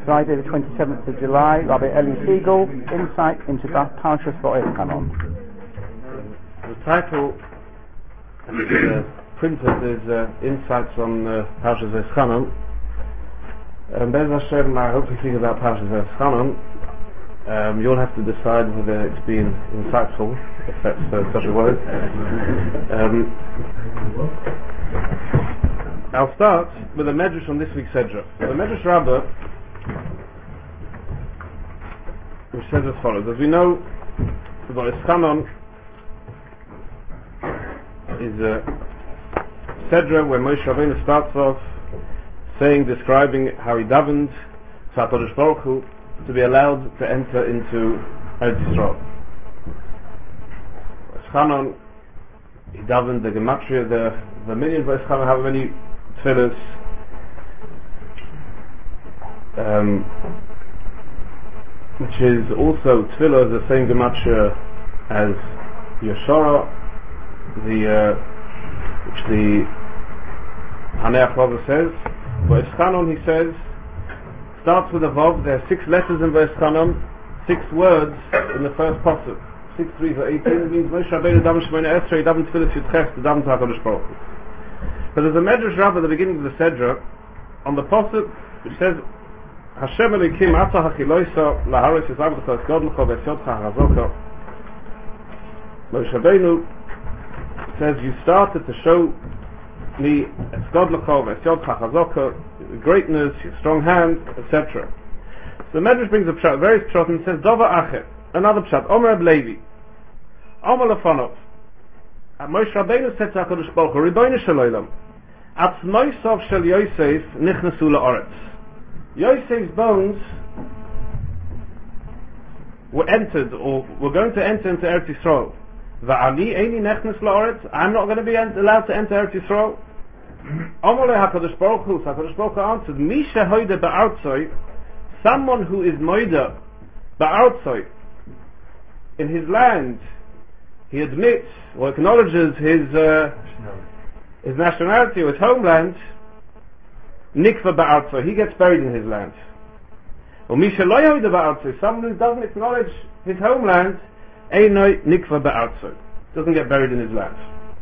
Friday the 27th of July, Rabbi Eli Siegel, Insight into Parshas Va'eschanan. The title printed is Insights on Parshas Va'eschanan. Bez Hashem, I hope you think about Parshas Va'eschanan. You'll have to decide whether it's been insightful, if that's such a word. I'll start with a medrash on this week's Sedra. The Medrash Rabbah, which says as follows: as we know, Va'eschanan is a Sedra where Moshe Rabbeinu starts off describing how he davened to HaKadosh Baruch Hu to be allowed to enter into Eretz Yisrael. Va'eschanan, he davened the gematria, the million Va'eschanan, how many tefillas, which is also tefillah, the same gematria as Yeshara, which the Haneach Rabbah says. Va'eschanan, he says, starts with a Vav. There are 6 letters in Va'eschanan, 6 words in the first pasuk. 6 3 for 18. It means Moshe Rabbeinu daven Shemona Esrei, daven tefillas Yudches, to daven to HaKadosh Baruch Hu. But there's a Medrash Rabbah at the beginning of the Sedra on the pasuk which says, Hashem Elokim Ata Hachiloisa Laharis Yisavdecha Esgodlecha V'Esyodcha Harazoka. Moshe Rabbeinu says, you started to show me Esgodlecha V'Esyodcha Harazoka, greatness, your strong hand, etc. So the Medrash brings a pshat, very pshat, and says, Dova Achet, another pshat, Omer Ab Levi, Omer Lefanov. Moshe Rabbeinu said to HaKadosh Baruch Hu, Ribono Shel Olam, Atzmoisav Shel Yosef Nichnasu La'aretz. Yosef's bones were entered, or were going to enter into Eretz Yisrael. Va'ani Eini Nechnas La'aretz, I'm not going to be allowed to enter Eretz Yisrael. Amalei HaKadosh Baruch Hu, HaKadosh Baruch Hu answered, Misha Hoida Ba'artzoi, someone who is Moida Ba'artzoi, in his land, he admits or acknowledges his nationality or his homeland, Nikva Ba'artzoi, he gets buried in his land. Or Misha Lo Hoida Ba'artzoi, someone who doesn't acknowledge his homeland, Einoi Nikva Ba'artzoi, doesn't get buried in his land.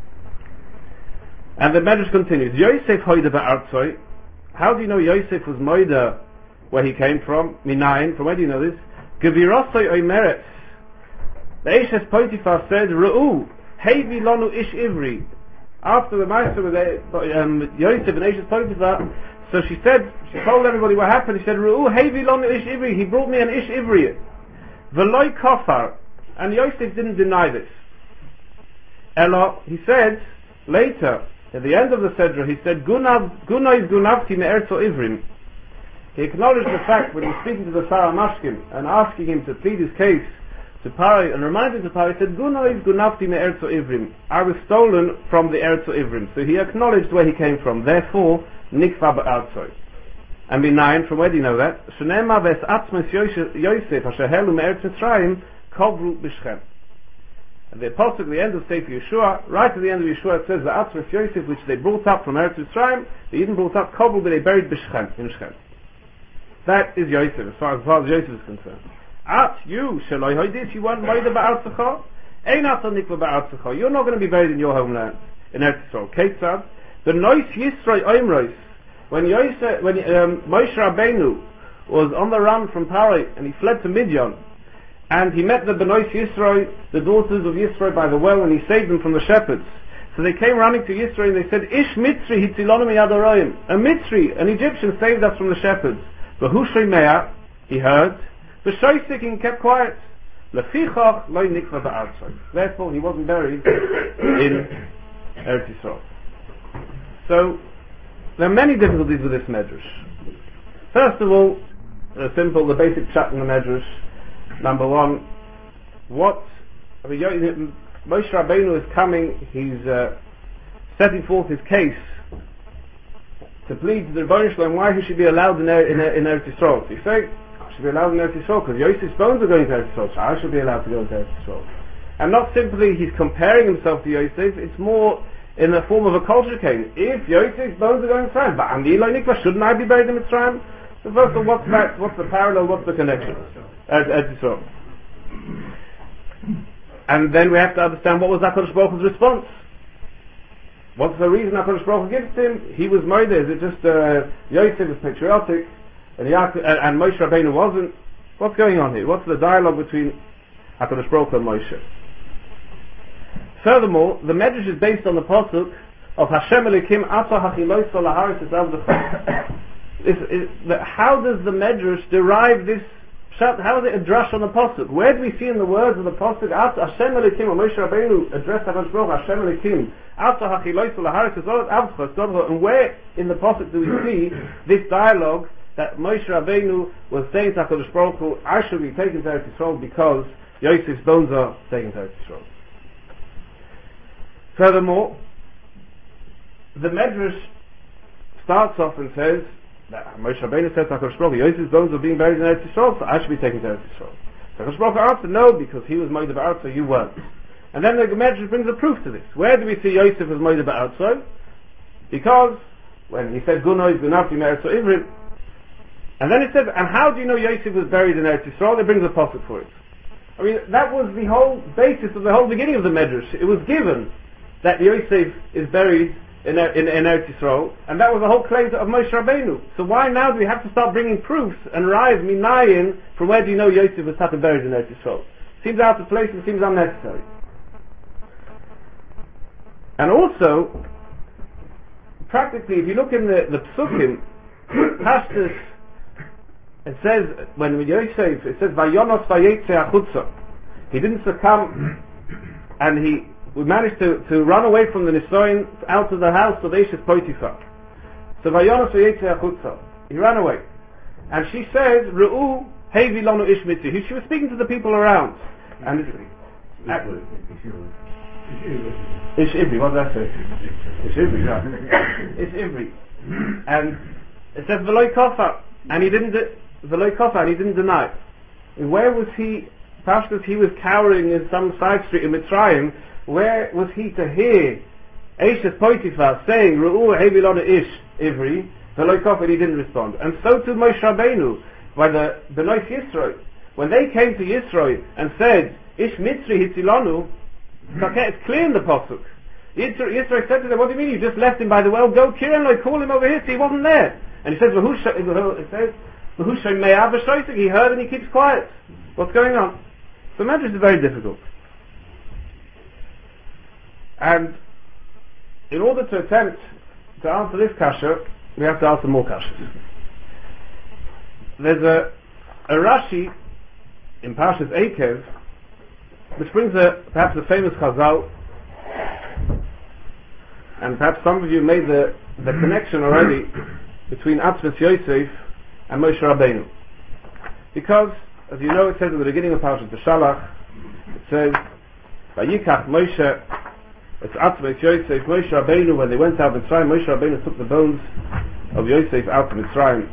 And the Medrash continues, Yosef Hoida Ba'artzoi, how do you know Yosef was Moida where he came from? Minayin, from where do you know this? Gevirosoi Oimeretz, the Eshes Potiphar said, Re'u, Hevi Lonu Ish Ivri. After the Maaseh with Yosef and Eshes Potiphar, so she told everybody what happened. She said, Re'u, Hevi Lonu Ish Ivri, he brought me an Ish Ivri. V'loi Kofar, and Yosef didn't deny this. Elo, he said, later, at the end of the Sedra, he said, Gunoi Gunavti Me'erzo Ivrim. He acknowledged the fact when he was speaking to the Sarah Mashkim and asking him to plead his case to Parai and reminded to Parai, he said, Gunoi Gunavti Me'erzo Ivrim. I was stolen from the Erzo Ivrim. So he acknowledged where he came from. Therefore, Nikva Ba'artzoi. And B9, from where do you know that? Shnema Ves Atzmes Yosef Asher Helu Me'erz Mitzrayim Kovru B'Shchem. At the apostle at the end of Sefer Yeshua, right at the end of Yeshua, it says the Atzmes Yosef, which they brought up from Eretz Mitzrayim, they even brought up Kovru, but they buried B'Shchem, in Shchem. That is Yosef, as far as Yosef is concerned. At you, Shaloi Hoidis, you want Moida Ba'artzecha? Ein Atzal Nikva Ba'artzecha. You're not going to be buried in your homeland, in Eretz Yisrael. Ketzad, the Nois Yisroi Oimrois, when Moshe Rabbeinu was on the run from Parai, and he fled to Midian, and he met the Benois Yisroi, the daughters of Yisroi by the well, and he saved them from the shepherds. So they came running to Yisroi and they said, Ish Mitzri hitzilonu miyad haroim. A Mitzri, an Egyptian, saved us from the shepherds. V'hu shomeah, he heard. V'shoisik, he kept quiet. Lefichach lo nikva ba'artzoi. Therefore, he wasn't buried in Eretz Yisrael. So, there are many difficulties with this Medrash. First of all, the basic chat in the Medrash. Number one, Moshe Rabbeinu is coming, he's setting forth his case to plead to the Ribono Shel Olam why he should be allowed in Eretz Yisrael. So you say, I should be allowed in Eretz Yisrael because Yosef's bones are going to Eretz Yisrael, so I should be allowed to go into Eretz Yisrael. And not simply he's comparing himself to Yosef, it's more in the form of a culture cane. If Yosef's bones are going to Mitzrayim, shouldn't I be buried in Mitzrayim? So first of all, what's the parallel, what's the connection? Eretz Yisrael. And then we have to understand what was HaKadosh Baruch Hu's response. What's the reason HaKadosh Baruch Hu gives to him? He was murdered. Is it just Yosef was patriotic and Moshe Rabbeinu wasn't? What's going on here? What's the dialogue between HaKadosh Baruch Hu and Moshe? Furthermore, the Medrash is based on the pasuk of Hashem Elokim Ata Hachiloso Laharis Esav Dechol. How does the Medrash derive this? How is it a drush on the pasuk? Where do we see in the words of the pasuk Hashem Elokim, or Moshe Rabbeinu addressed HaKadosh Baruch Hu, Hashem Elokim Ata Hachiloso Laharis Esav Dechol? And where in the pasuk do we see this dialogue that Moshe Rabbeinu was saying to HaKadosh Baruch Hu, I should be taken to Eretz Yisrael because Yosef's bones are taken to Eretz Yisrael? Furthermore, the Medrash starts off and says that Moshe Rabbeinu said to HaKadosh Baruch Hu, Yosef's bones are being buried in Eretz Yisrael, so I should be taken to Eretz Yisrael. So HaKadosh Baruch Hu answered, no, because he was Moed Ba'artzo, so you weren't. And then the Medrash brings a proof to this. Where do we see Yosef as Moed Ba'artzo? Because when he said Gunoy Gunafti Meretz Ivrit, and then it says, and how do you know Yosef was buried in Eretz Yisrael? It brings a pasuk for it. I mean, that was the whole basis of the whole beginning of the Medrash. It was given that Yosef is buried in Eretz Yisrael, and that was the whole claim of Moshe Rabbeinu. So why now do we have to start bringing proofs and rise minayin from where do you know Yosef was buried in Eretz Yisrael? Seems out of place and seems unnecessary. And also, practically, if you look in the Psukim, Pashtus, it says, when Yosef, it says, Vayonos vayetze achutza. He didn't succumb, and we managed to run away from the Nisoin out of the house of Eshes Potiphar. So Vayonos vayetze achutza. He ran away. And she says, Re'u hevi lanu ish mitzi. She was speaking to the people around. And Ish Ivri, what does that say? Ish Ivri, yeah. Ish Ivri. And it says, V'loi kofa. And he didn't deny. And where was he? Pashtus, he was cowering in some side street in Mitzrayim. Where was he to hear Eshes Potiphar saying, Ru'u hevi lanu ish Ivri, V'loi kofa, and he didn't respond. And so to Moshe Rabbeinu, by the Benois Yisroi, when they came to Yisroi and said, Ish Mitzri hitzilanu, it's clear in the pasuk. Yisroi said to them, what do you mean? You just left him by the well? Go kill him, call him over here, so he wasn't there. And he says, it says, he heard and he keeps quiet. What's going on? So Medrash is very difficult. And in order to attempt to answer this kasha, we have to answer more kashas. There's a Rashi in Parshas Eikev, which brings perhaps a famous chazal, and perhaps some of you made the connection already between Atzvus Yosef and Moshe Rabbeinu. Because, as you know, it says at the beginning of Parashat Beshalach, it says, Vayikach Moshe, it's Atzvus Yosef, Moshe Rabbeinu, when they went out of Mitzrayim, Moshe Rabbeinu took the bones of Yosef out of Mitzrayim.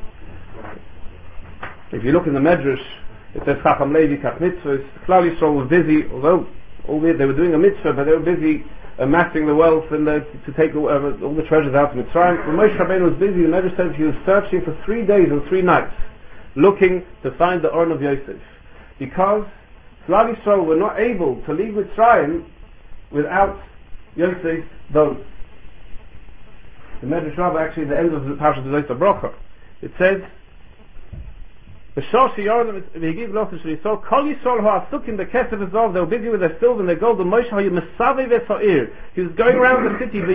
If you look in the Medrash, it says, Chacham Levi Kach Mitzvahs. Klal Yisrael was busy, although albeit they were doing a mitzvah, but they were busy amassing the wealth and to take all the treasures out of Mitzrayim. When Moshe Rabbeinu was busy, the Medrash says he was searching for 3 days and 3 nights, looking to find the Oren of Yosef. Because Klal Yisrael were not able to leave Mitzrayim without Yosef's bones. The Medrash Rabbah, actually, at the end of the Parashat Zayis Bracha, it says, they were busy with their silver and their gold. He was going around the city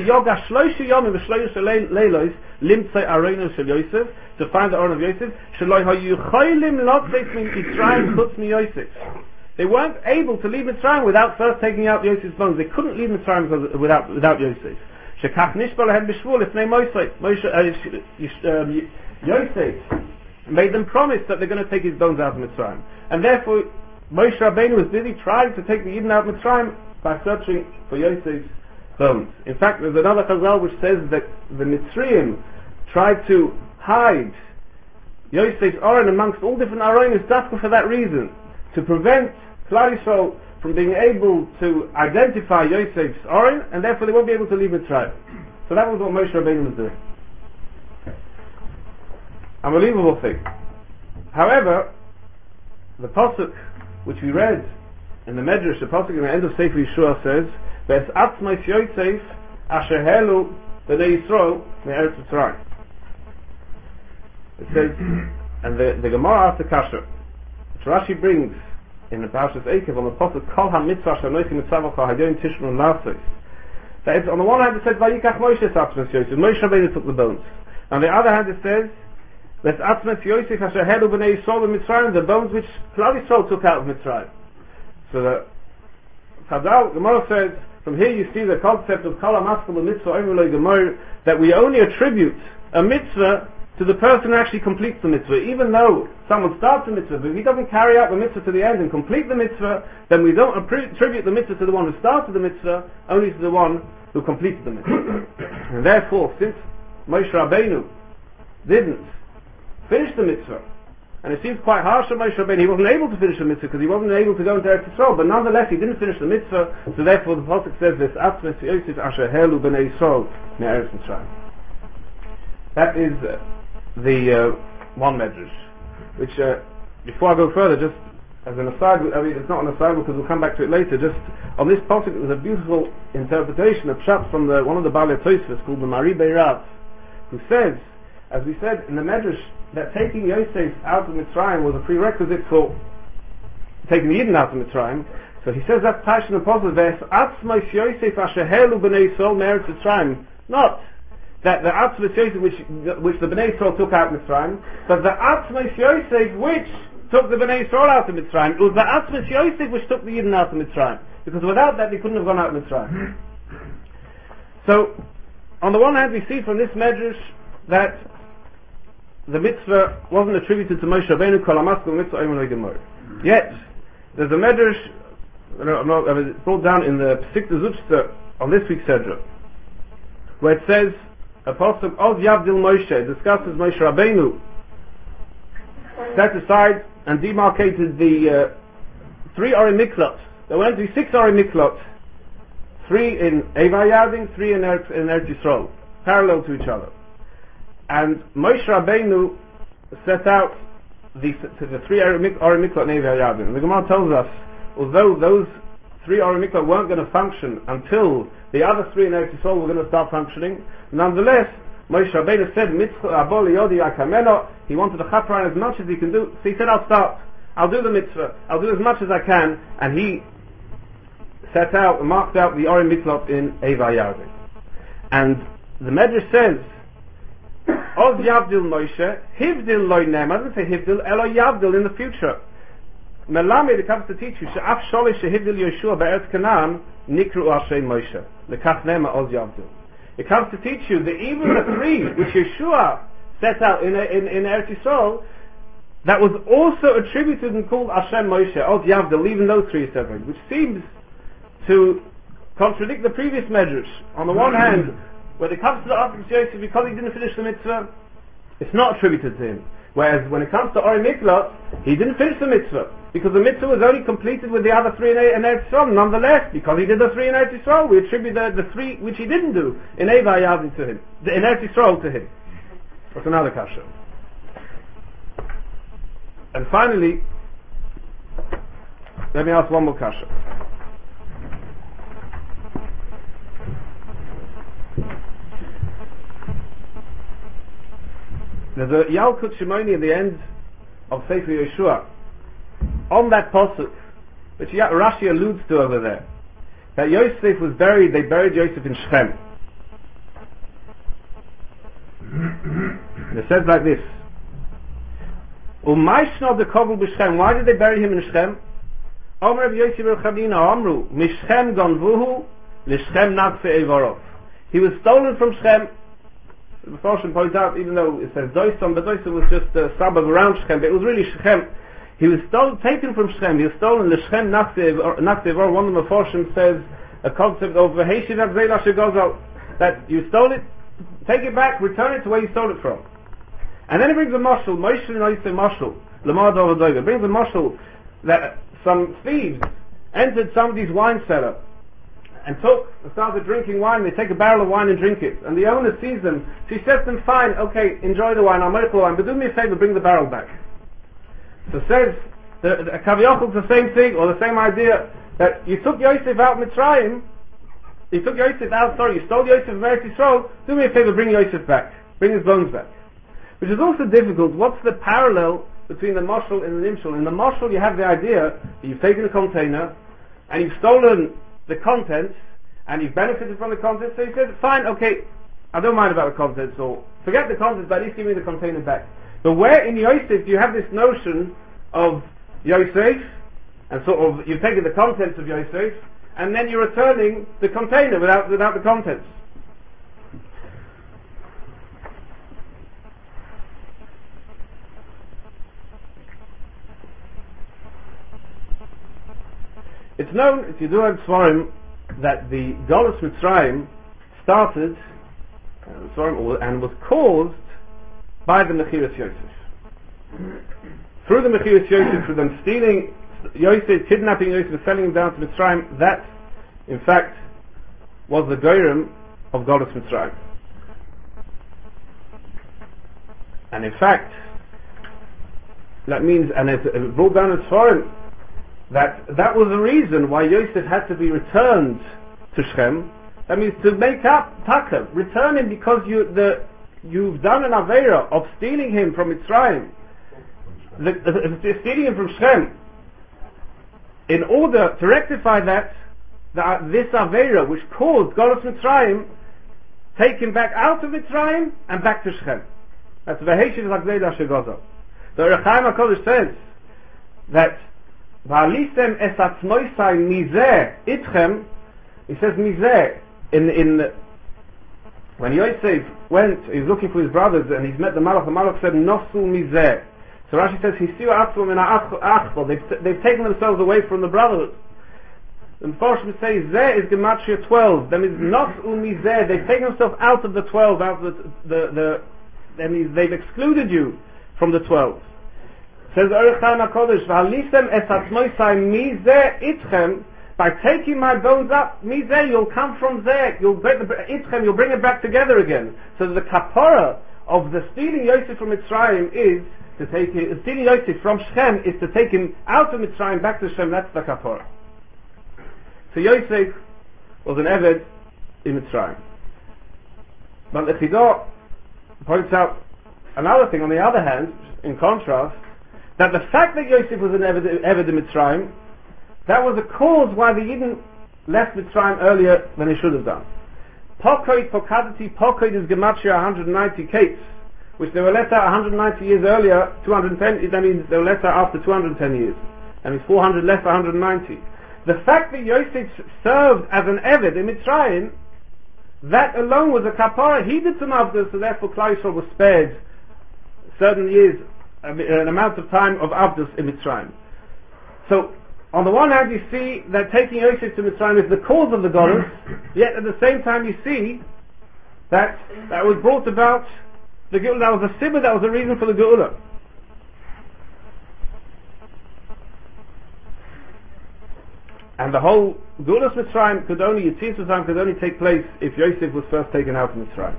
to find the Oren of Yosef. They weren't able to leave Mitzrayim without first taking out Yosef's bones. They couldn't leave Mitzrayim without Yosef. Yosef made them promise that they're going to take his bones out of Mitzrayim. And therefore, Moshe Rabbeinu was busy trying to take the Yidden out of Mitzrayim by searching for Yosef's bones. In fact, there's another chazal which says that the Mitzrayim tried to hide Yosef's Oren amongst all different Aronis, just for that reason, to prevent Klal Yisrael from being able to identify Yosef's Oren, and therefore they won't be able to leave Mitzrayim. So that was what Moshe Rabbeinu was doing. Unbelievable thing. However, the pasuk which we read in the Medrash, the pasuk in the end of Sefer Yeshua says, "Ve'es atzmos Yosef asher helu b'nei Yisrael me'eretz Mitzrayim." It says, and the Gemara after Kasher, which Rashi brings in the Parashas Eikev on the pasuk Kol HaMitzvah Shanoisi Mitzvah Hayoim Tishmon Lasos. That it's, on the one hand it says Vayikach Moshe atzmos Yosef. Moshe Rabbeinu took the bones. On the other hand it says Ves atzmos Yosef asher helu b'nei Yisrael b'Mitzrayim, the bones which Klal Yisrael took out of Mitzrayim. So the Chazal Gemara says, from here you see the concept of Kol HaMaskal Mitzvah Omer Gemara, that we only attribute a mitzvah to the person who actually completes the mitzvah. Even though someone starts the mitzvah, but if he doesn't carry out the mitzvah to the end and complete the mitzvah, then we don't attribute the mitzvah to the one who started the mitzvah, only to the one who completed the mitzvah. And therefore, since Moshe Rabbeinu didn't finish the mitzvah, and it seems quite harsh on Moshe Rabbeinu, he wasn't able to finish the mitzvah because he wasn't able to go into Eretz Yisrael, but nonetheless he didn't finish the mitzvah, so therefore the pasuk says this, Atzmos Yosef asher helu b'nei Yisrael me'eretz Mitzrayim. That is the one medrash, which before I go further, just as an aside, I mean it's not an aside because we'll come back to it later, just on this pasuk there's a beautiful interpretation of pshat from one of the Baalei Tosfos called the Mari Beirav, who says, as we said in the medrash, that taking Yosef out of Mitzrayim was a prerequisite for taking the Yidden out of Mitzrayim. So he says that's Taishan Apostle Ves Atzmos Yosef asher helu b'nei Yisrael me'eretz Mitzrayim, not that the Atzmos Yosef which the Bnei Yisrael took out of Mitzrayim, but the Atzmos Yosef which took the Bnei Yisrael out of Mitzrayim. It was the Atzmos Yosef which took the Yidden out of Mitzrayim, because without that they couldn't have gone out of Mitzrayim. So on the one hand we see from this medrash that the mitzvah wasn't attributed to Moshe Rabbeinu, Kol HaMaskal Mitzvah Omer Gemara. Yet there's a medrash it's brought down in the Pesikta Zuchta on this week's Sedra, where it says, a pasuk Oz Yavdil Moshe discusses Moshe Rabbeinu set aside and demarcated the 3 Orei Miklot. There were going to be 6 Orei Miklot, 3 in Eivah Yadin, 3 in Eretz Yisrael, parallel to each other. And Moshe Rabbeinu set out the 3 Orei Miklot in Eivah Yadin. And the Gemara tells us, although those 3 Orei Miklot weren't going to function until the other 3 in Eretz Yisrael were going to start functioning, nonetheless, Moshe Rabbeinu said, he wanted the Chaperon as much as he can do, so he said, I'll do the mitzvah, I'll do as much as I can, and he set out, marked out the Orei Miklot in Eivah Yadin. And the Medrash says, Oz Yavdil Moshe, Hivdil Loi Nem, I didn't say Hivdil, Elo Yavdil in the future. Melamed, it comes to teach you, She'af Sholish Shehivdil Yeshua Be'eretz Canaan, Nikru Ashem Moshe, Lekach Nema Oz Yavdil. It comes to teach you that even the 3 which Yeshua set out in Eretz Yisrael, that was also attributed and called Ashem Moshe, Oz Yavdil, even those 3 are separate, which seems to contradict the previous medrash. On the one hand, when it comes to the Atzmos Yosef, because he didn't finish the mitzvah, it's not attributed to him. Whereas when it comes to Orei Miklot, he didn't finish the mitzvah, because the mitzvah was only completed with the other 3 in Eretz Yisrael. Nonetheless, because he did the 3 in Eretz Yisrael, we attribute the 3 which he didn't do in Eivah Yadin to him, in Eretz Yisrael to him. That's another kasha. And finally, let me ask one more kasha. There's a Yalkut Shimoni at the end of Sefer Yeshua on that pasuk, which Rashi alludes to over there, that Yosef was buried. They buried Yosef in Shechem. It says like this: Umayshno de Kovul b'Shechem. Why did they bury him in Shechem? Omer Rav Yosef bar Chavina Amru Mishchem Gonvuhu L'Shechem Nagfe Eivorov. He was stolen from Shechem. The Mefarshim points out, even though it says Doisom, but Doisom was just a suburb around Shechem, but it was really Shechem. He was taken from Shechem. He was stolen. L'Shechem Nagfe Eivorov. One of the Mefarshim says a concept of V'heishiv Avzela Shegozal, that you stole it, take it back, return it to where you stole it from. And then he brings a mashal, Moshe Noise mashal, Lamar Dovadoga, brings a mashal that some thieves entered somebody's wine cellar and started drinking wine. They take a barrel of wine and drink it, and the owner sees them. So he says to them, fine, okay, enjoy the wine, I'll make the wine, but do me a favor, bring the barrel back. So says, the Kaviyachol, the same thing, or the same idea, that you took Yosef out Mitzrayim, you stole Yosef from Eretz Yisrael, do me a favor, bring Yosef back, bring his bones back. Which is also difficult. What's the parallel between the mashal and the nimshal? In the mashal you have the idea that you've taken a container, and you've stolen the contents, and you've benefited from the contents, so he said, fine, okay, I don't mind about the contents, so forget the contents, but at least give me the container back. But where in Yosef do you have this notion of Yosef, and sort of, you've taken the contents of Yosef, and then you're returning the container without the contents? It's known, if you do have Svarim, that the Golus Mitzrayim started and was caused by the Mechiras Yosef. Through the Mechiras Yosef, through them stealing Yosef, kidnapping Yosef, and selling him down to Mitzrayim, that, in fact, was the Goyim of Golus Mitzrayim. And in fact, that means, and it's brought down in Svarim, that was the reason why Yosef had to be returned to Shechem. That means to make up Taka, return him, because you've done an Aveira of stealing him from Mitzrayim, stealing him from Shechem. In order to rectify this Aveira which caused Golus Mitzrayim, take him back out of Mitzrayim and back to Shechem. That's Veheshiv Zagzeda Shegozo. The Rechaim HaKodesh says that Va'alisem es atzmoisai mizeh itchem. He says mizeh when Yosef went, he was looking for his brothers and he's met the Malach said nosu mizeh. So Rashi says hisiu atzmo min ha'achbol. They've taken themselves away from the brotherhood. And Forshim say zeh is gematria 12. That means nosu mizeh. They've taken themselves out of the 12, out of that means they've excluded you from the 12. Says Orach Chaim HaKodesh, V'halisem es hatzmoisai mizeh itchem, by taking my bones up, mizeh, you'll come from zeh, you'll bring it back together again. So the kapara of the stealing Yosef from Mitzrayim is to take it, stealing Yosef from Shechem is to take him out of Mitzrayim back to Shechem. That's the kapara. So Yosef was an Eved in Mitzrayim. But the Chidah points out another thing on the other hand, in contrast, that the fact that Yosef was an Eved in Mitzrayim, that was a cause why the Yidden left Mitzrayim earlier than they should have done. Pokoid is Gematria 190 Kates, which they were let out 190 years earlier, 210, that means they were let out after 210 years. That means 400 less 190. The fact that Yosef served as an Eved in Mitzrayim, that alone was a kapara. He did some avdus, so therefore Klal Yisrael was spared certain years, an amount of time of avdus in Mitzrayim. So, on the one hand you see that taking Yosef to Mitzrayim is the cause of the Golus, yet at the same time you see that was brought about the Geula, that was a sibur, that was a reason for the Geula. And the whole Geulas Mitzrayim Yetzias Mitzrayim could only take place if Yosef was first taken out of Mitzrayim.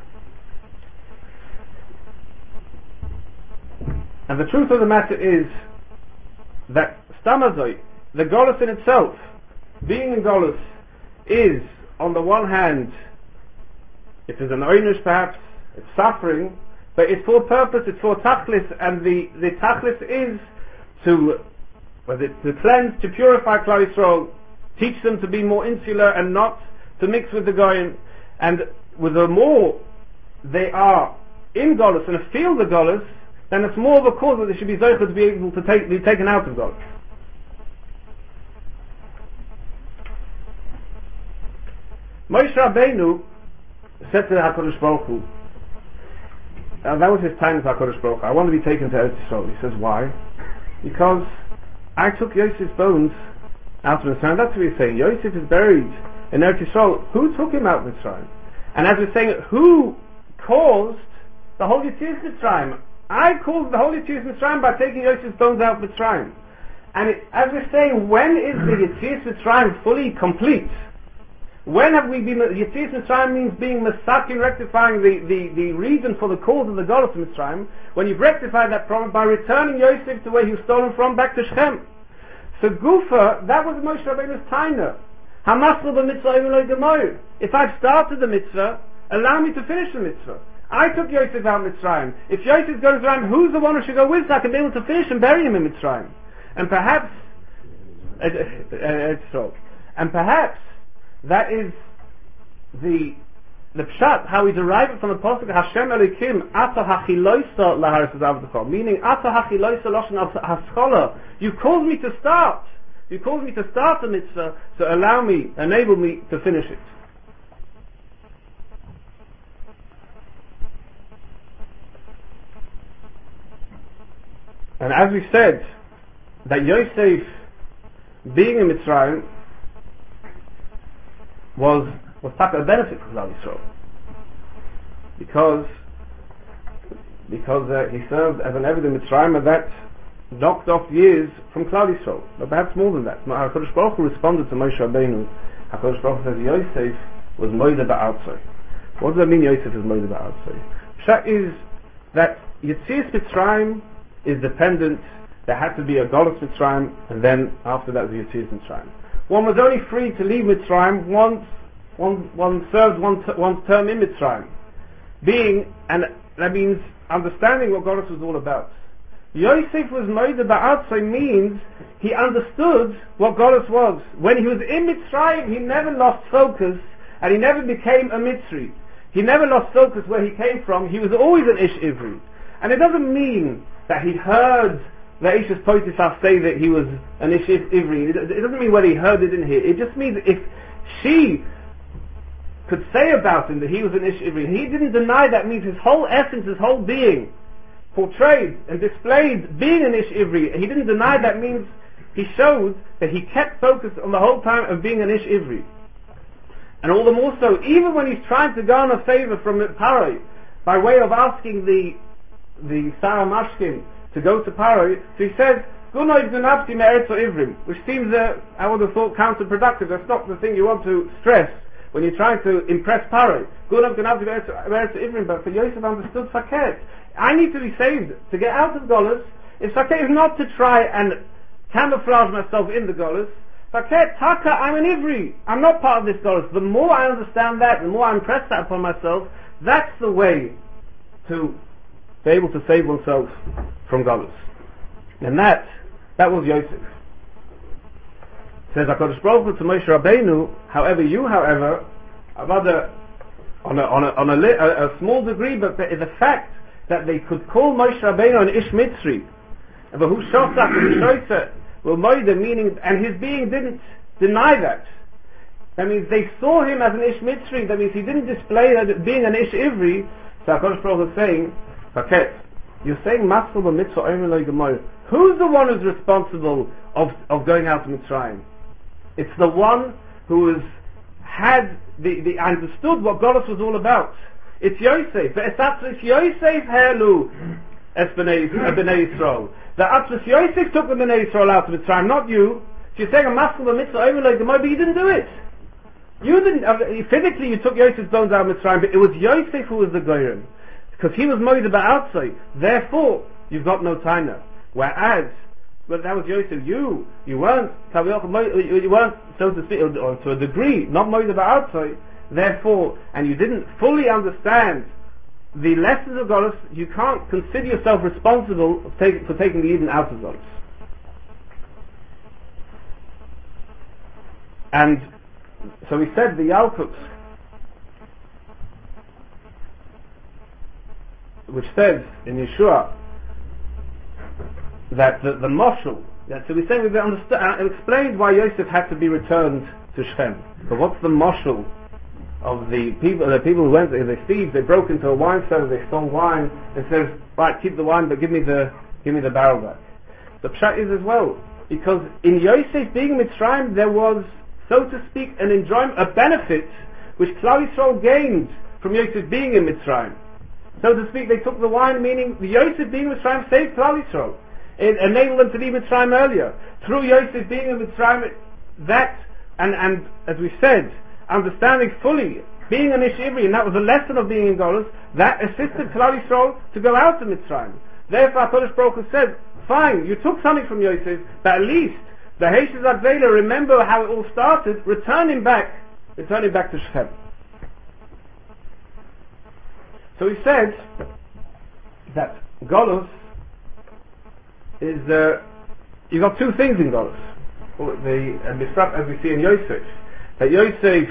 And the truth of the matter is that Stamazoi, the Golus in itself, being in Golus, is on the one hand, it is an oinish perhaps, it's suffering, but it's for purpose, it's for tachlis, and the tachlis is to cleanse, to purify Klal Yisrael, teach them to be more insular and not to mix with the Goyim, and with the more they are in Golus and feel the Golus, then it's more of a cause that they should be zocheh to be able to be taken out of Golus. Moshe Rabbeinu said to the HaKadosh Baruch Hu, and that was his time with HaKadosh Baruch Hu, I want to be taken to Eretz Yisrael. He says, why? Because I took Yosef's bones out of Mitzrayim. That's what he's saying. Yosef is buried in Eretz Yisrael. Who took him out of Mitzrayim? And as we're saying, who caused the whole Yetzias Mitzrayim? I caused the whole Yetzias Mitzrayim by taking Yosef's bones out of Mitzrayim. And as we're saying, when is the Yetzias Mitzrayim fully complete? When have we been, Yetzias Mitzrayim means being Mesakin, rectifying the reason for the cause of the Golus of Mitzrayim, when you've rectified that problem by returning Yosef to where he was stolen from back to Shechem. So Gufa, that was Moshe Rabbeinu's taina. Hamasl b'mitzvah eviloi gemoy. If I've started the mitzvah, allow me to finish the mitzvah. I took Yosef out of Mitzrayim. If Yosef goes around, who's the one who should go with so I can be able to finish and bury him in Mitzrayim? And perhaps, that is the pshat, how we derive it from the pasuk Hashem Elokim Ata Hachiloisa Laharis Avdachol, meaning Ata Hachiloisa Loshen Haschola. You called me to start. You called me to start the mitzvah, so enable me to finish it. And as we said, that Yosef being in Mitzrayim was a benefit for Klal Yisrael, because he served as an Eved in Mitzrayim, and that knocked off years from Klal Yisrael, but perhaps more than that. HaKadosh Baruch Hu responded to Moshe Rabbeinu. HaKadosh Baruch Hu says Yosef was Moide Ba'artzoi. What does that mean, Yosef is Moide Ba'artzoi? Pshat is that Yetzias Mitzrayim is dependent. There had to be a Golus Mitzrayim, and then after that the Yetzias Mitzrayim. One was only free to leave Mitzrayim once one served one's term in Mitzrayim. And that means understanding what Golus was all about. Yosef was Moide Ba'artzoi means he understood what Golus was. When he was in Mitzrayim, he never lost focus, and he never became a Mitzri. He never lost focus where he came from. He was always an Ish Ivri. And it doesn't mean that he heard the Eishes Potiphar say that he was an Ish Ivri. It doesn't mean whether he heard it in here. It just means if she could say about him that he was an Ish Ivri, he didn't deny that, means his whole essence, his whole being portrayed and displayed being an Ish Ivri. He didn't deny that, means he showed that he kept focused on the whole time of being an Ish Ivri. And all the more so, even when he's trying to garner favor from Paroi by way of asking the Sarah Mashkin to go to Paroi, so he says, Gunoiv Gunavti Me'eretz Ivrim, which seems, I would have thought, counterproductive. That's not the thing you want to stress when you're trying to impress Paroi. Gunoiv Gunavti Me'eretz Ivrim, but for Yosef understood Faket. I need to be saved to get out of Golus. If Faket is not to try and camouflage myself in the Golus, Faket, Taka, I'm an Ivri. I'm not part of this Golus. The more I understand that, the more I impress that upon myself, that's the way to be able to save oneself from Golus. And that was Yosef. Says HaKadosh Baruch Hu to Moshe Rabbeinu, however, rather on a small degree, but the fact that they could call Moshe Rabbeinu an Ish Mitzri, and who Shosach and Shoyse were Moide, meaning, and his being didn't deny that. That means they saw him as an Ish Mitzri. That means he didn't display that being an Ish Ivri. So HaKadosh Baruch Hu is saying, Faket, you're saying Masel b'mitzvah oimel gemoy. Who's the one who's responsible of going out to Mitzrayim? It's the one who had understood what Golus was all about. It's Yosef. It's Yosef Helu es Bnei Yisrael. The Atzvus Yosef took the Bnei Yisrael out of Mitzrayim, not you. So you're saying a Masel b'mitzvah oimel gemoy, but you didn't do it. You didn't. Physically, you took Yosef's bones out of Mitzrayim, but it was Yosef who was the Goyim. Because he was Moide Ba'artzoi, therefore you've got no taina. Whereas, well, that was Yosef. You weren't, so to speak, or to a degree, not Moide Ba'artzoi. Therefore, and you didn't fully understand the lessons of Golus, you can't consider yourself responsible for taking the Eden out of Golus. And so we said the Yalkut, which says in Yeshua that the Moshel, so we say we've understood, it explains why Yosef had to be returned to Shechem. But what's the Moshel of the people who went there? They thieves, they broke into a wine cellar, they stole wine, and says, right, keep the wine, but give me the barrel back. The pshat is as well, because in Yosef being Mitzrayim, there was, so to speak, an enjoyment, a benefit, which Klal Yisrael gained from Yosef being in Mitzrayim. So to speak, they took the wine, meaning the Yosef being in Mitzrayim saved Klal Yisrael. It enabled them to leave Mitzrayim earlier. Through Yosef being in Mitzrayim, that, and as we said, understanding fully, being an Ish Ivri, and that was a lesson of being in Golus, that assisted Klal Yisrael to go out of Mitzrayim. Therefore, HaKadosh Baruch Hu said, fine, you took something from Yosef, but at least the Heishes Advela, remember how it all started, return him back to Shechem. So he said that Golus is, you got two things in Golus. As we see in Yosef, that Yosef,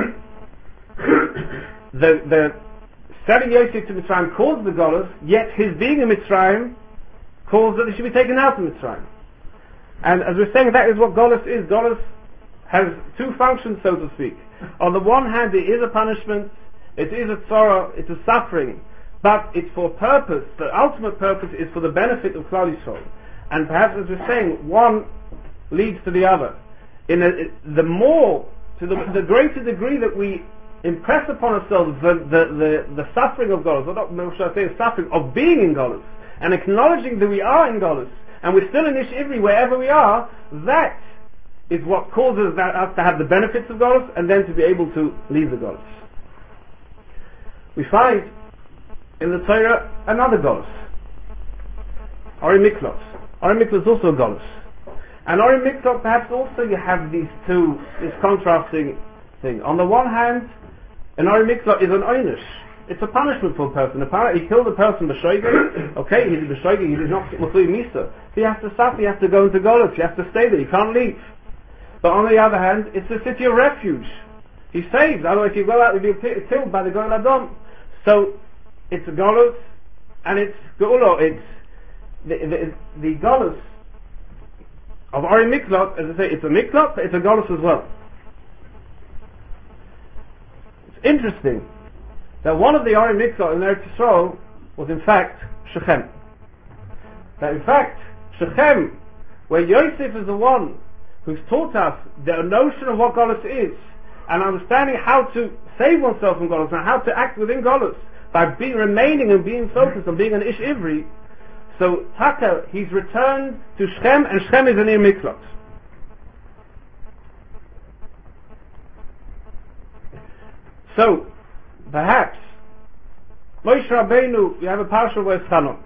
the selling Yosef to Mitzrayim caused the Golus, yet his being in Mitzrayim caused that he should be taken out of Mitzrayim. And as we're saying, that is what Golus is. Golus has two functions, so to speak. On the one hand, it is a punishment, it is a sorrow, it's a suffering, but it's for purpose. The ultimate purpose is for the benefit of Klal Yisrael. And perhaps, as we're saying, one leads to the other. The greater degree that we impress upon ourselves the suffering of Golus, or not should I say suffering, of being in Golus, and acknowledging that we are in Golus, and we're still in Ish Ivri wherever we are, that is what causes us to have the benefits of Golus, and then to be able to leave the Golus. We find in the Torah another Golus, Ori Miklot. Ori Miklot is also a Golus. And Ori Miklot, perhaps also you have this contrasting thing. On the one hand, an Ori Miklot is an Oynish. It's a punishment for a person. Apparently, he killed a person b'shoigeg. Okay, he did b'shoigeg, he did not Mufli Misa. He has to suffer, he has to go into Golus, he has to stay there, he can't leave. But on the other hand, it's a city of refuge. He's saved, otherwise if you go out, you'll be killed by the Goel Adom. So, it's a Golus, and it's Geulah, it's the Golus of Ori Miklot, as I say, it's a Miklot, but it's a Golus as well. It's interesting that one of the Ori Miklot in Eretz Yisrael was in fact Shechem. That in fact, Shechem, where Yosef is the one who's taught us the notion of what Golus is, and understanding how to save oneself from Golus, and how to act within Golus, by remaining and being focused on being an Ish Ivri. So Taka, he's returned to Shechem, and Shechem is an Ir Miklot. So, perhaps, Moshe Rabbeinu, you have a parsha where it's Chanon.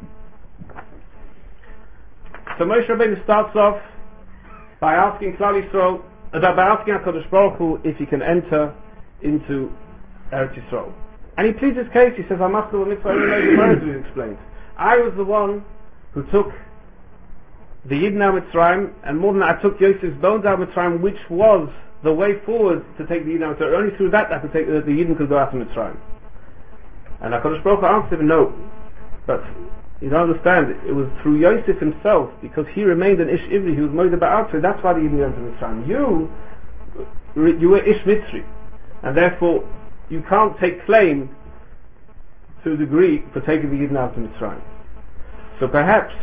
So Moshe Rabbeinu starts off by asking Klal Yisrael, by asking HaKadosh Baruch Hu if he can enter into Eretz Yisrael. And he pleads his case, he says, I must do a mitzvah, as we explained. I was the one who took the Yidden out of Mitzrayim, and more than that, I took Yosef's bones out of Mitzrayim, which was the way forward to take the Yidden out of Mitzrayim. Only through that I could take the Yidden could go out of Mitzrayim. And HaKadosh Baruch Hu answered him, no. But you don't understand, it was through Yosef himself, because he remained an Ish Ivri, he was Moed Ba'atzah, that's why the Yidden went to Mitzrayim. You were Ish Mitzri, and therefore you can't take claim to a degree for taking the Yidden out of Mitzrayim. So perhaps,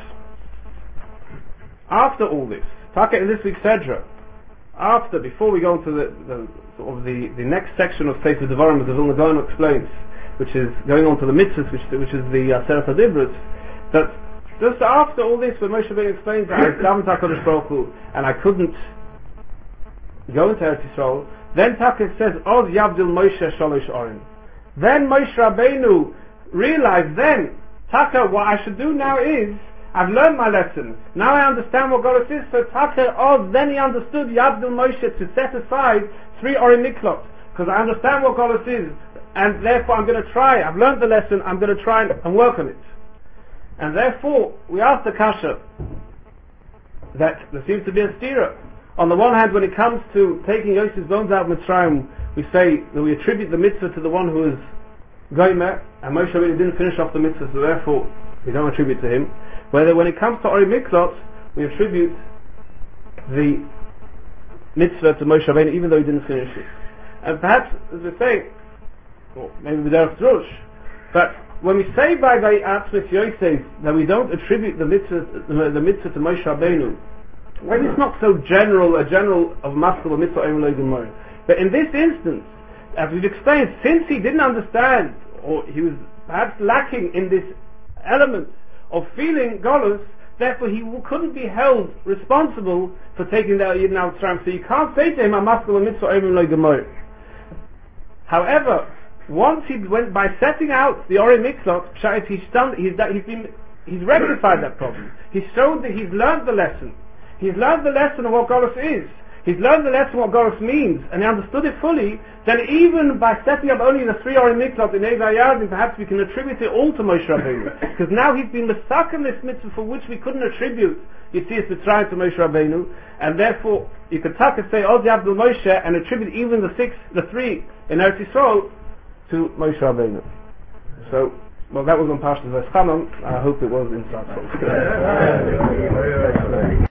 after all this, Taka in this week's Sedra, before we go into the next section of Sefer Devarim, as the Vilna Gaon explains, which is going on to the mitzvahs, which is the Aseret HaDibros, that just after all this, when Moshe Rabbeinu explains that I davened to HaKadosh Baruch Hu, and I couldn't go into Eretz Yisrael, then Taka says, Oz Yavdil Moshe Shalosh Orim. Then Moshe Rabbeinu realized Taka, what I should do now is, I've learned my lesson. Now I understand what Golus is. So Taka Oz, then he understood Yavdil Moshe to set aside 3 Ori Miklot, because I understand what Golus is, and therefore I'm going to try. I've learned the lesson. I'm going to try and work on it. And therefore, we ask the Kasha that there seems to be a stira. On the one hand, when it comes to taking Yosef's bones out of Mitzrayim, we say that we attribute the mitzvah to the one who is Goymer, and Moshe Rabbeinu didn't finish off the mitzvah, so therefore we don't attribute to him. Whether when it comes to Ori Miklot, we attribute the mitzvah to Moshe Rabbeinu, even though he didn't finish it. And perhaps, as we say, or maybe with Derech Drush, but when we say by Atzmis Yosef that we don't attribute the mitzvah to Moshe Rabbeinu, well, it's not so general of Maskal mitzvah Eimel Gemara. But in this instance, as we've explained, since he didn't understand, or he was perhaps lacking in this element of feeling Golus, therefore he couldn't be held responsible for taking the Yidden out of Mitzrayim. So you can't say to him, Maskal mitzvah Eimel Gemara. However, once he went by setting out the Ori Mitzvot, he's rectified that problem. He's shown that he's learned the lesson. He's learned the lesson of what Golus is. He's learned the lesson of what Golus means, and he understood it fully. Then even by setting up only the 3 Ori Mitzvot in Eva Yardim, perhaps we can attribute it all to Moshe Rabbeinu. Because now he's been mistaken this mitzvah for which we couldn't attribute Yetzias Mitzrayim to Moshe Rabbeinu, and therefore you could say Od Yavdul Moshe and attribute even the 3 in Eretz Yisrael to Moshe Rabbeinu. So, well, that was on Parshas Vayeschanan. I hope it was insightful.